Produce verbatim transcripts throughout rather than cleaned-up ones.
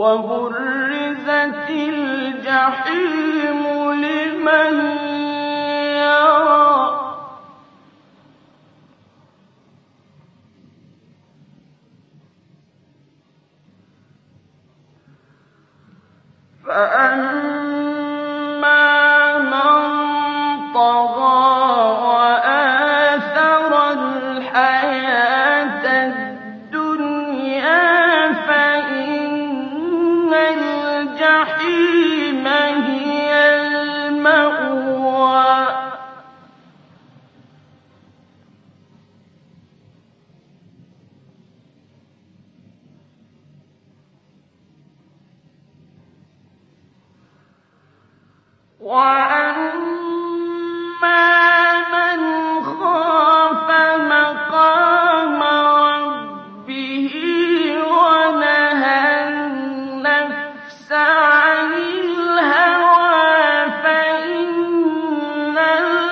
وبرزت الجحيم لمن يرى فأما من طغى وآثر الحياة الدنيا فإن الجحيم هي المأوى وأما من خاف مقام ربه ونهى النفس عن الهوى فإن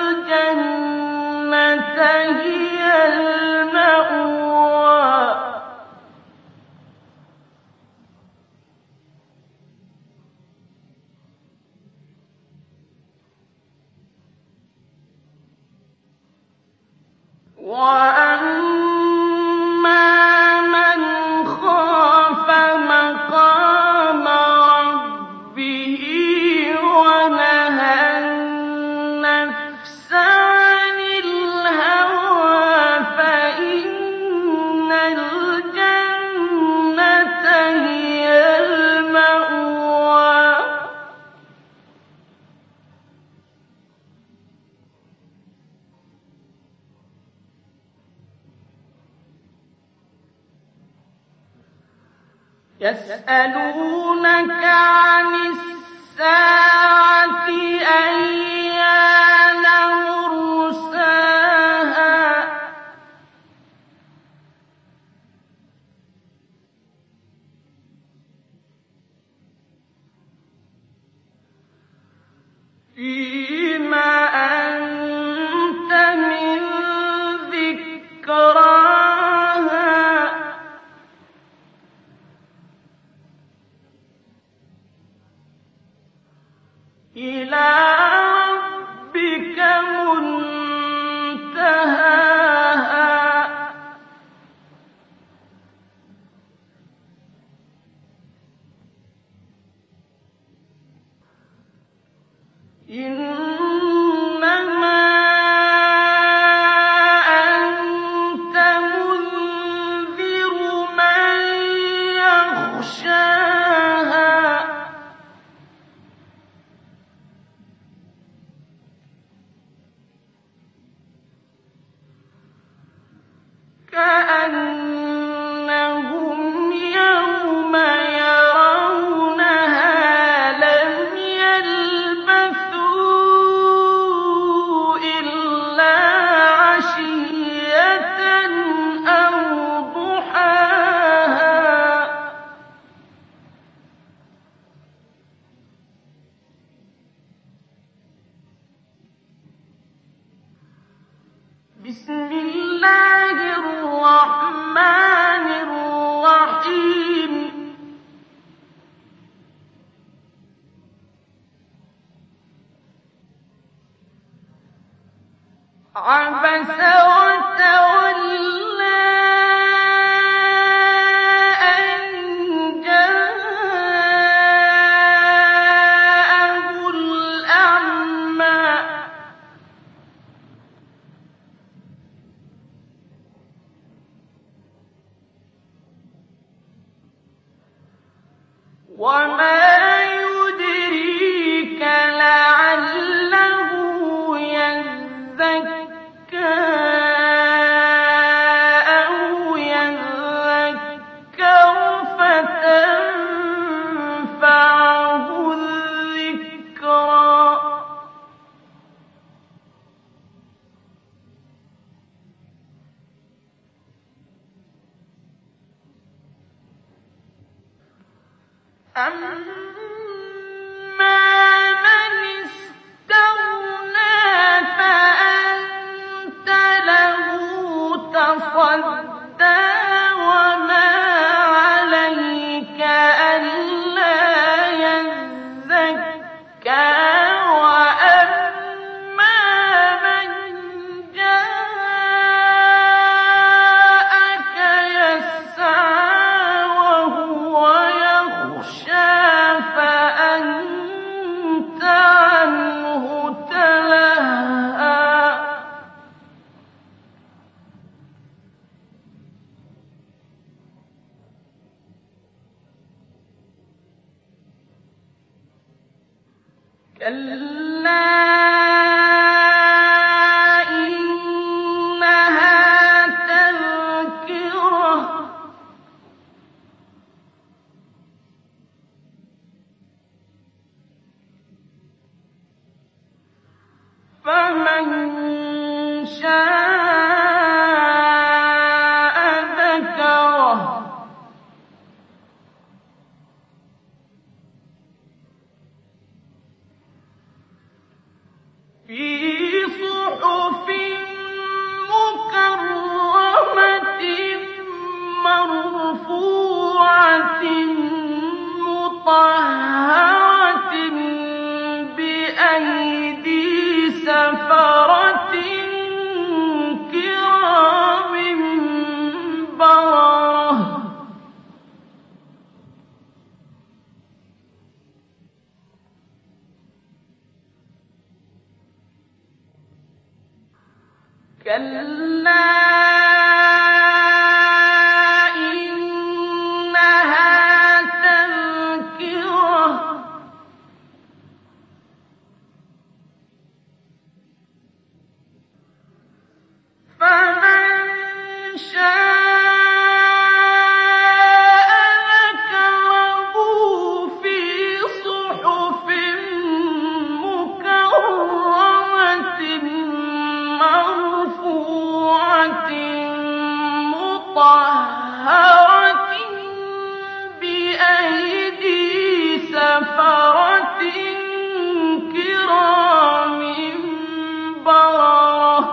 الجنة هي المأوى وأما من خاف مقام ربه ونهى النفس عن الهوى فإن الجنة هي المأوى يسألونك عن الساعة أيان مرساها فيما أنت من ذكراها إلى ربك منتهاها إنما أنت منذر من يخشاها كأنهم يوم يرونها لم يلبثوا إلا عشية أو ضحاها بسم الله الرحمن الرحيم عبس وتولى أن جاءه الأعمى وما يدريك لعله يزكى أو يذكر فتنفعه الذكرى أما من استغنى فأنت له تصدى وما عليك ألا كلا إنها تذكرة فمن شاء ذكره في صحف مكرمة مرفوعة مطهرة بأيدي سفرة كرام بررة كلا إنها تذكرة فمن شاء ذكره في صحف مكرمة مرفوعة مطهرة بأيدي سفرة كرام بررة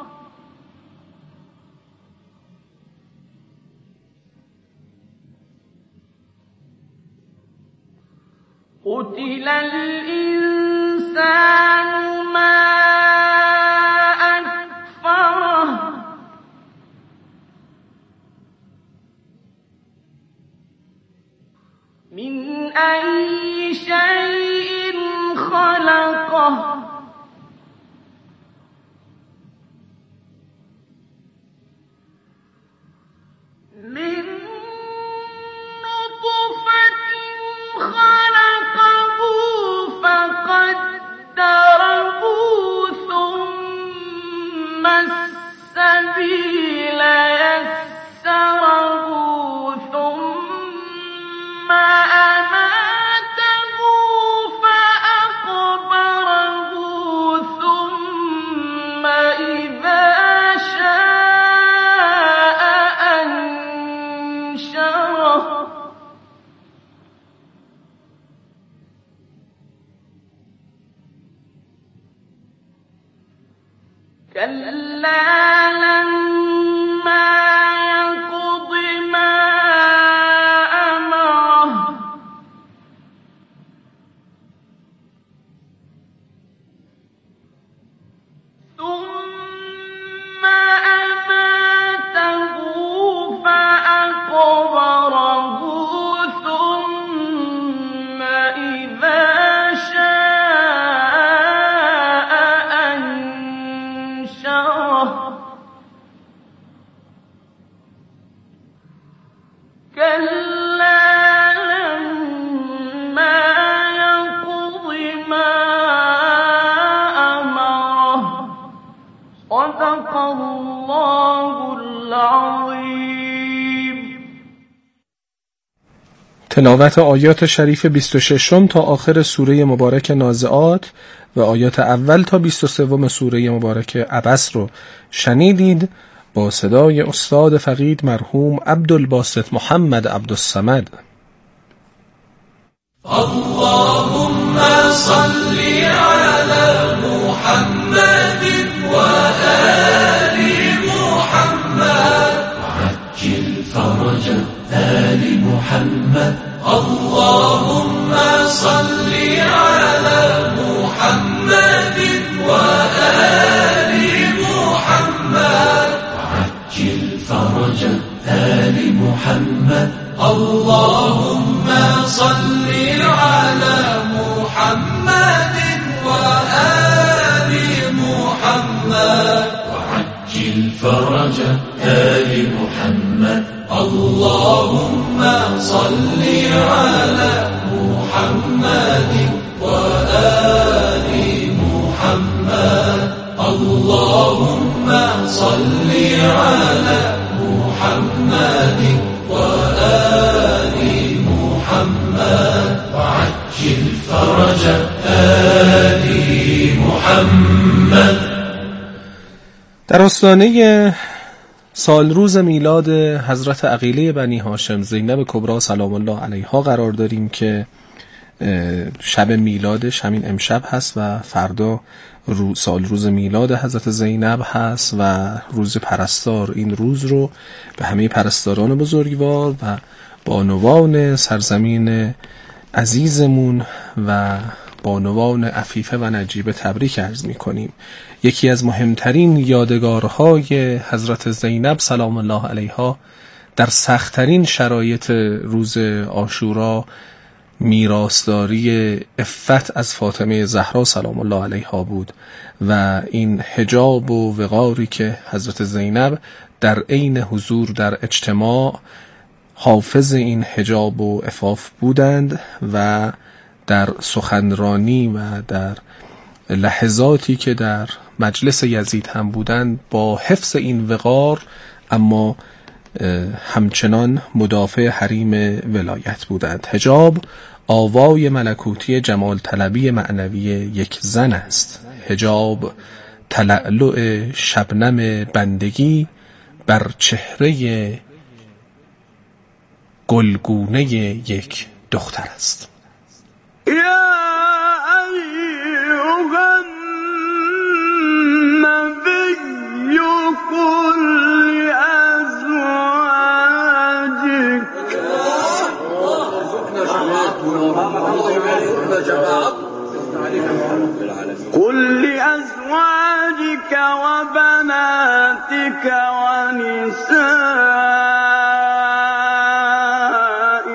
قتل الإنسان ما أكفره من أي شيء خلقه من نطفة خلقه فقدره ثم السبيل يسره ثم أماته فأقبره ثم إذا شاء أنشره كلا لما يقض ما أمره ثم أماته فأقبره ثم إذا شاء أنشره كلا لما يقض ما أمره صدق الله العظيم. تلاوت آیات شریف بیست و ششم تا آخر سوره مبارک نازعات و آیات اول تا بیست و سوم سوره مبارک عبس رو شنیدید با صدای استاد فقید مرحوم عبدالباسط محمد عبدالصمد. اللهم صل على محمد وآل محمد وعجل فرج آل محمد. اللهم صل على محمد وآل محمد وعجل فرج آل محمد. اللهم صل على محمد وآل محمد وعجل فرج آل محمد. اللهم صل على محمد وآل محمد اللهم صل على محمد وآل محمد وعجل فرج آل محمد. در آستانه سال روز میلاد حضرت عقیله بنی هاشم زینب کبری سلام الله علیها قرار داریم که شب میلادش همین امشب هست و فردا رو سال روز میلاد حضرت زینب هست و روز پرستار. این روز رو به همه پرستاران بزرگوار و بانوان سرزمین عزیزمون و بانوان عفیفه و نجیبه تبریک عرض می کنیم. یکی از مهمترین یادگارهای حضرت زینب سلام الله علیها در سخت‌ترین شرایط روز عاشورا میراثداری عفت از فاطمه زهرا سلام الله علیها بود و این حجاب و وقاری که حضرت زینب در عین حضور در اجتماع حافظ این حجاب و عفاف بودند و در سخنرانی و در لحظاتی که در مجلس یزید هم بودند با حفظ این وقار اما همچنان مدافع حریم ولایت بودند. حجاب آوای ملکوتی جمال طلبی معنوی یک زن است. حجاب تلألؤ شبنم بندگی بر چهره گلگونه یک دختر است. قل لأزواجك وبناتك ونساء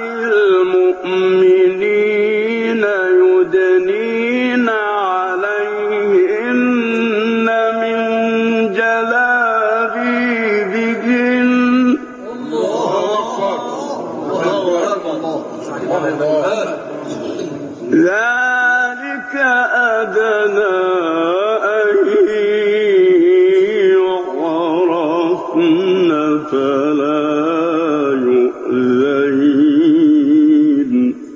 المؤمنين يدنين عليهن من جلابيبهن ذلك أدنى أن يعرفن فلا يؤذين.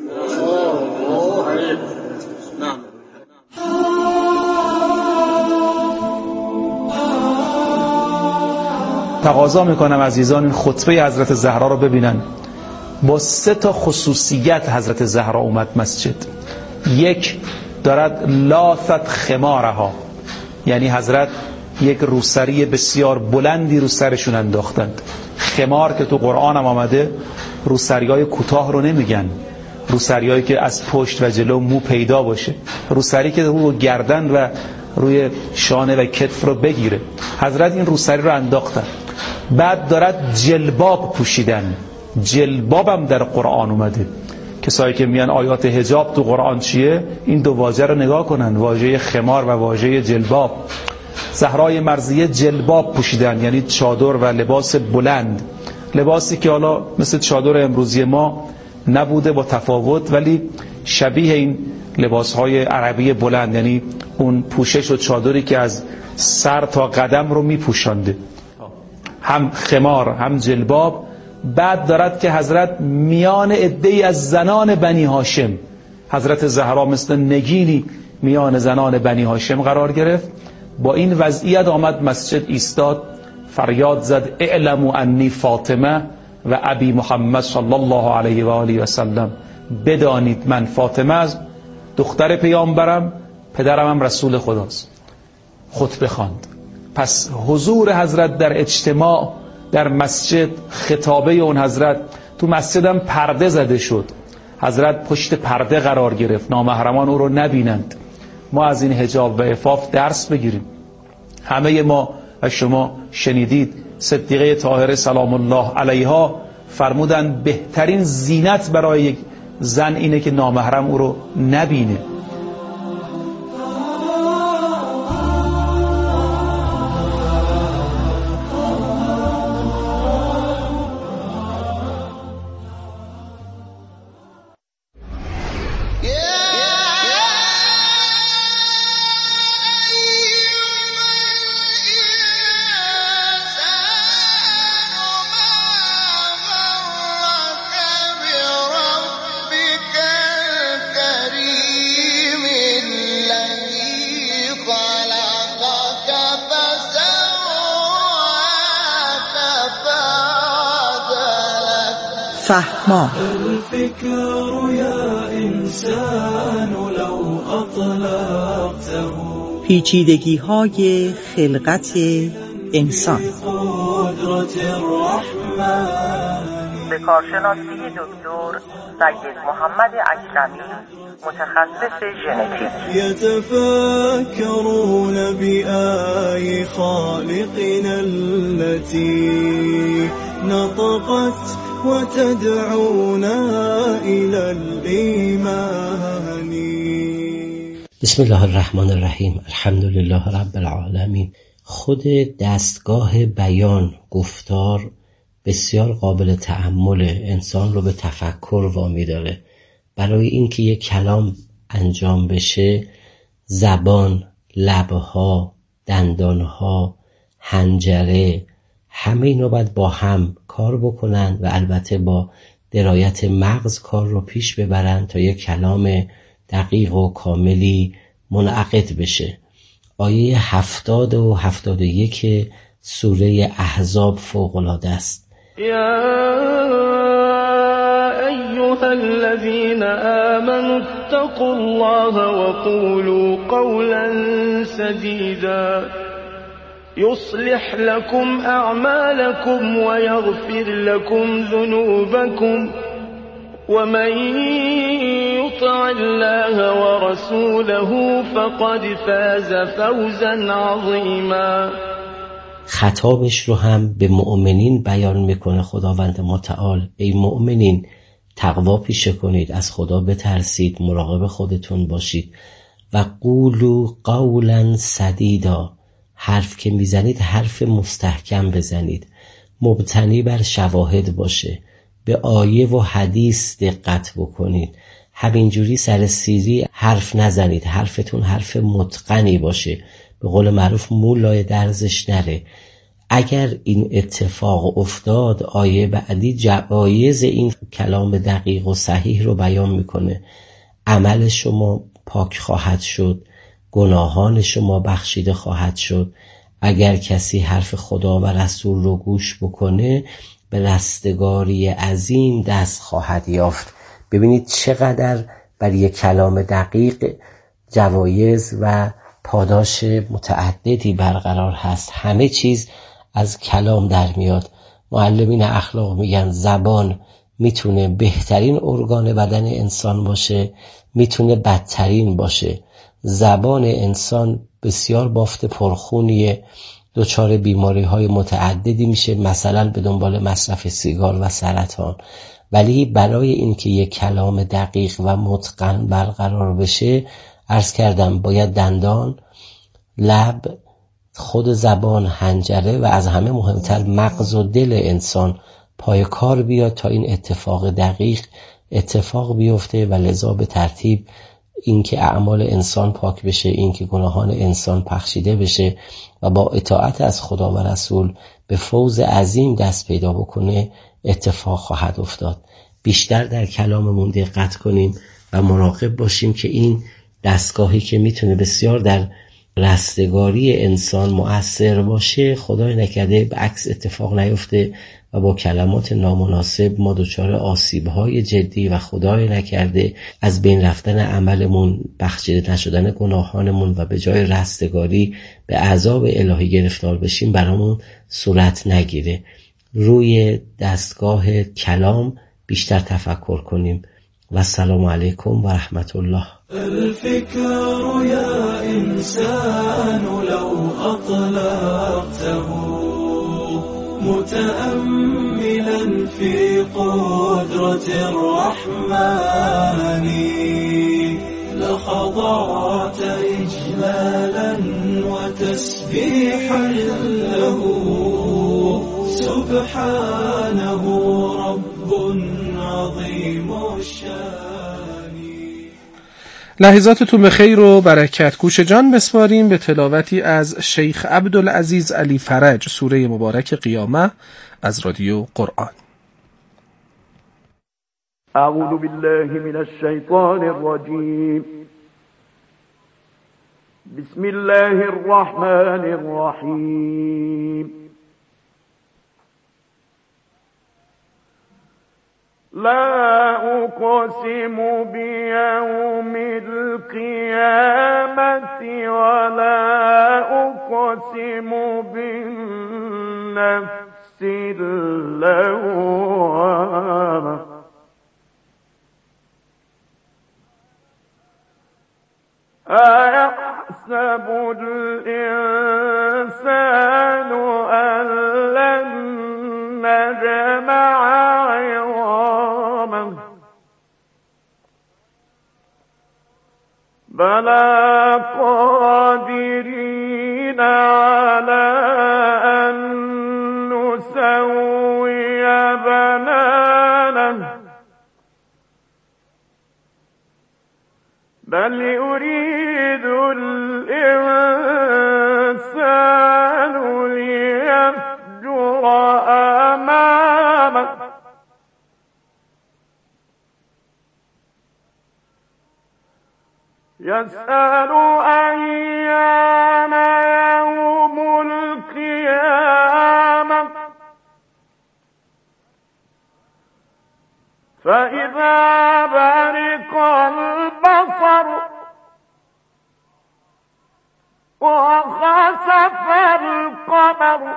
تقاضا میکنم عزیزان این خطبه حضرت زهرا رو ببینن. با سه تا خصوصیت حضرت زهرا اومد مسجد. یک، دارد لاثت خمارها، یعنی حضرت یک روسری بسیار بلندی رو سرشون انداختند. خمار که تو قرآن هم آمده روسریای کوتاه رو نمیگن، روسریایی که از پشت و جلو مو پیدا باشه، روسری که رو گردن و روی شانه و کتف رو بگیره. حضرت این روسری رو انداختن. بعد دارد جلباب پوشیدن. جلباب هم در قرآن اومده. کسایی که میان آیات حجاب تو قرآن چیه این دو واژه رو نگاه کنن، واژه خمار و واژه جلباب. زهرای مرضیه جلباب پوشیدن، یعنی چادر و لباس بلند، لباسی که حالا مثل چادر امروزی ما نبوده با تفاوت، ولی شبیه این لباسهای عربی بلند، یعنی اون پوشش و چادری که از سر تا قدم رو میپوشانده، هم خمار هم جلباب. بعد دارد که حضرت میان عده‌ای از زنان بنی هاشم، حضرت زهرا مثل نگینی میان زنان بنی هاشم قرار گرفت. با این وضعیت آمد مسجد ایستاد، فریاد زد اعلموا انی فاطمه و ابی محمد صلی الله علیه و آله و سلم، بدانید من فاطمه از دختر پیامبرم، پدرم هم رسول خداست. خطبه خواند. پس حضور حضرت در اجتماع در مسجد، خطابه اون حضرت تو مسجد هم پرده زده شد. حضرت پشت پرده قرار گرفت، نامحرمان او رو نبینند. ما از این حجاب و عفاف درس بگیریم. همه ما و شما شنیدید صدیقه طاهره سلام الله علیها فرمودن بهترین زینت برای یک زن اینه که نامحرم او رو نبینه. فهما. الفكر يا إنسان لو أطلقته پیچیدگی های خلقت انسان. قدرة الرحمن. به کارشناسی دکتر سید محمد اکرمی، متخصص ژنتیک. يتفكرون بآي خالقنا التي نطقت وتدعونا إلى الإيمان. بسم الله الرحمن الرحیم. الحمد لله رب العالمین. خود دستگاه بیان، گفتار بسیار قابل تأمل، انسان رو به تفکر وامی داره. برای اینکه یک کلام انجام بشه، زبان، لبها، دندانها، حنجره، همه اینا باید با هم کار بکنن و البته با درایت مغز کار رو پیش ببرن تا یک کلام دقیق و کاملی منعقد بشه. آیه هفتاد و هفتاد و یک سوره احزاب فوق‌العاده است. یا ایها الذین آمنوا اتقوا الله وقولوا قولا سدیدا يصلح لكم أعمالكم ويغفر لكم ذنوبكم ومن يطع الله ورسوله فقد فاز فوزا عظيما. خطابش رو هم به مؤمنین بیان میکنه خداوند متعال. ای مؤمنین، تقوا پیشه کنید، از خدا بترسید، مراقب خودتون باشید. و قولوا قولا سدیدا، حرف که میزنید حرف مستحکم بزنید، مبتنی بر شواهد باشه، به آیه و حدیث دقت بکنید. همینجوری سر سیری حرف نزنید، حرفتون حرف متقنی باشه، به قول معروف مولای درزش نره. اگر این اتفاق افتاد، آیه بعدی جوایز این کلام دقیق و صحیح رو بیان میکنه. عمل شما پاک خواهد شد، گناهان شما بخشیده خواهد شد. اگر کسی حرف خدا و رسول رو گوش بکنه، به رستگاری عظیم دست خواهد یافت. ببینید چقدر برای یک کلام دقیق جوایز و پاداش متعددی برقرار هست. همه چیز از کلام در میاد. معلمین اخلاق میگن زبان میتونه بهترین ارگان بدن انسان باشه، میتونه بدترین باشه. زبان انسان بسیار بافت پرخونیه، دچار بیماری های متعددی میشه، مثلا به دنبال مصرف سیگار و سرطان. ولی برای اینکه یک کلام دقیق و متقن برقرار بشه، عرض کردم باید دندان، لب، خود زبان، حنجره و از همه مهمتر مغز و دل انسان پای کار بیاد تا این اتفاق دقیق اتفاق بیفته. و لذا به ترتیب اینکه اعمال انسان پاک بشه، اینکه گناهان انسان بخشیده بشه و با اطاعت از خدا و رسول به فوز عظیم دست پیدا بکنه، اتفاق خواهد افتاد. بیشتر در کلاممون دقت کنیم و مراقب باشیم که این دستگاهی که میتونه بسیار در رستگاری انسان مؤثر باشه، خدای نکرده به عکس اتفاق نیفته و با کلمات نامناسب ما دچار آسیب‌های جدی و خدای نکرده از بین رفتن عملمون، بخشیده نشدن گناهانمون و به جای رستگاری به عذاب الهی گرفتار بشیم برامون صورت نگیره. روی دستگاه کلام بیشتر تفکر کنیم. و السلام علیکم و رحمت الله. الفكر يا إنسان لو أطلقته متأملا في قدرة الرحمن لخضعت إجلالا وتسبيحا له سبحانه رب عظيم الشان. لحظاتتون به خیر و برکت. گوش جان بسپاریم به تلاوتی از شیخ عبدالعزیز علی فرج، سوره مبارک قیامه از رادیو قرآن. اعوذ بالله من الشیطان الرجیم. بسم الله الرحمن الرحیم. لا أقسم بيوم القيامة ولا أقسم بالنفس اللوامة أيحسب الإنسان أن لن نجمع عظامه بلى قادرين على أن نسوي بنانه بل يريد الإنسان ليفجر أمامه يسأل أيان يوم القيامة فإذا برق البصر وخسف القمر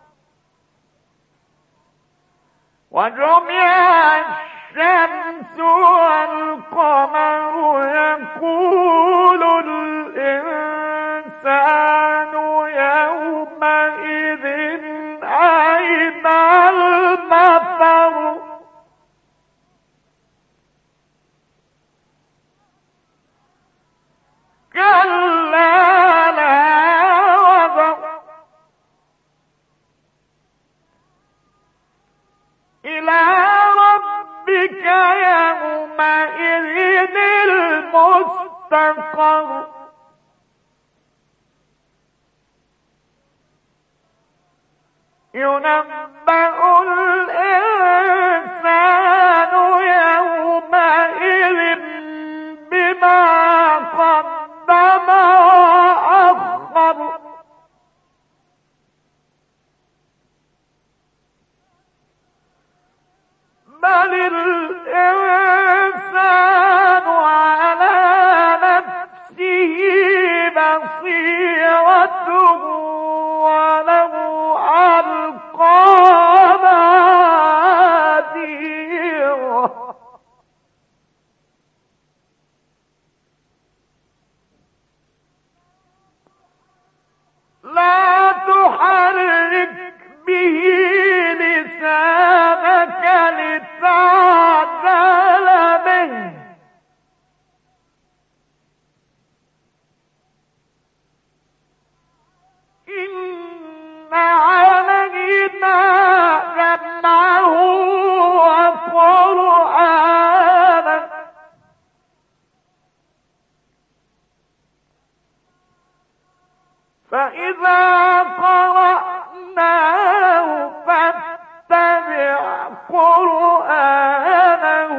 وجمع الشمس والقمر يقول الإنسان يومئذ أين المفر كلا لا وزر إلى ربك يومئذ المستقر ينبأ الإنسان يومئذ بما قدم وأخر بل الإنسان على نفسه بصيرة ولو ألقى معاذيره لا تحرك به لسانك لتعجل به إن علينا جمعه وقرآنه فإذا قرأناه فاتبع قرآنه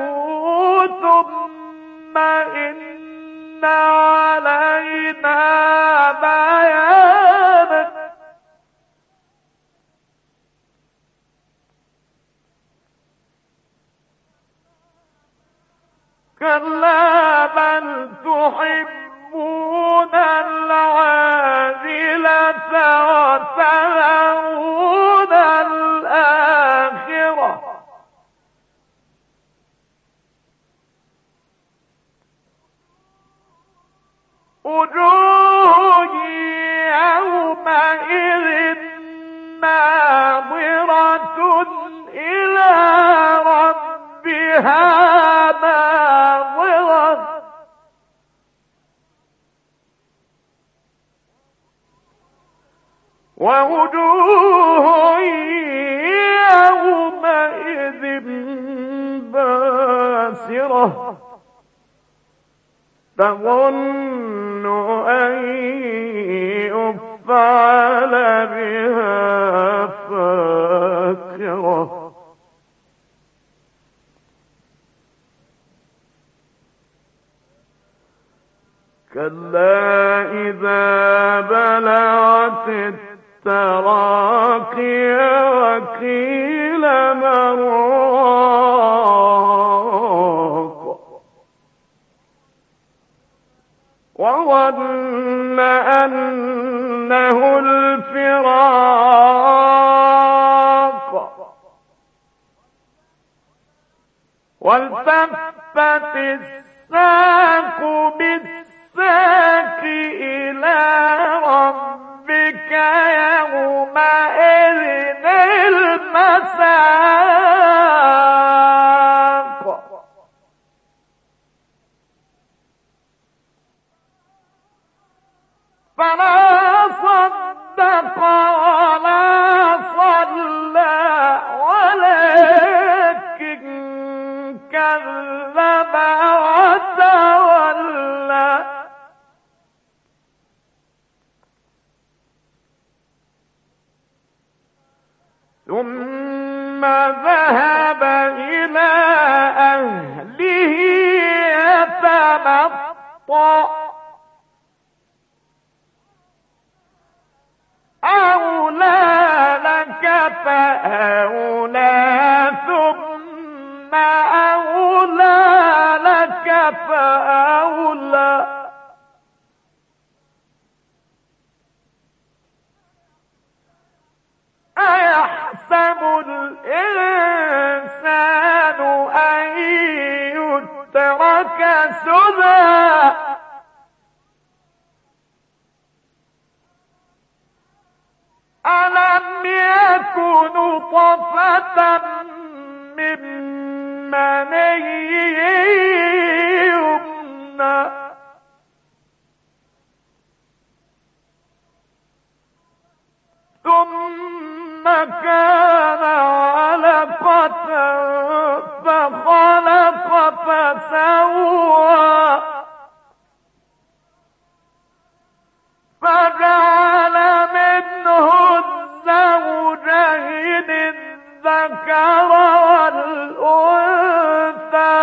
ثم إن علينا بيانه كلا بل تحبون العاجلة وتذرون الآخرة وجوه يومئذ ناظرة إلى ربها ناظرة ووجوه يومئذ باسرة تظن أن يفعل بها فاقرة كلا إذا بلغت التراقي وقيل من راق وظن أنه الفراق والتفت الساق بالساق إلى ربك يومئذ المساق فلا صدق ولا صلى ولكن كذب وتولى ثم ذهب إلى أهله يتمطى أولى لك فأولى ثم أولى لك فأولى أيحسب الإنسان أن يترك سدى ألم يكن نطفة من مني يمنى ثم كان علقة فخلق فسوى فجعل منه الزوجين الذكر والأنثى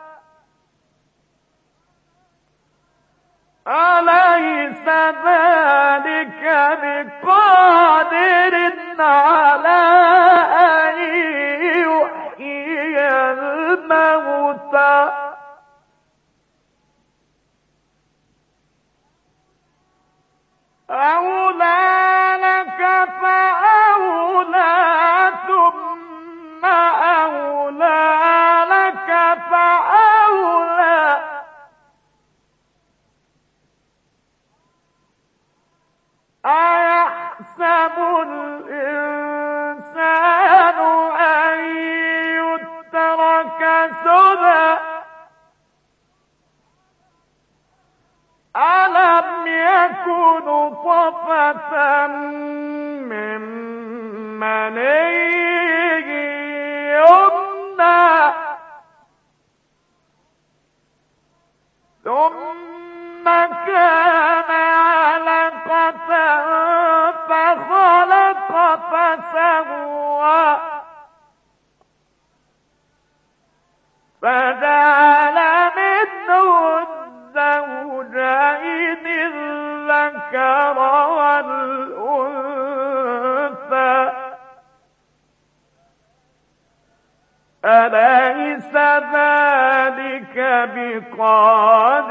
أليس ذلك بقادر على أن يحيي الموتى أولى لك فأولى ثم أولى لك فأولى أيحسب الإنسان أن يترك سدى ألم يكن نطفة من مني يمنى ثم كان علقة فخلق فسوى فجعل منه الزوجين الذكر والأنثى أليس ذلك بقادر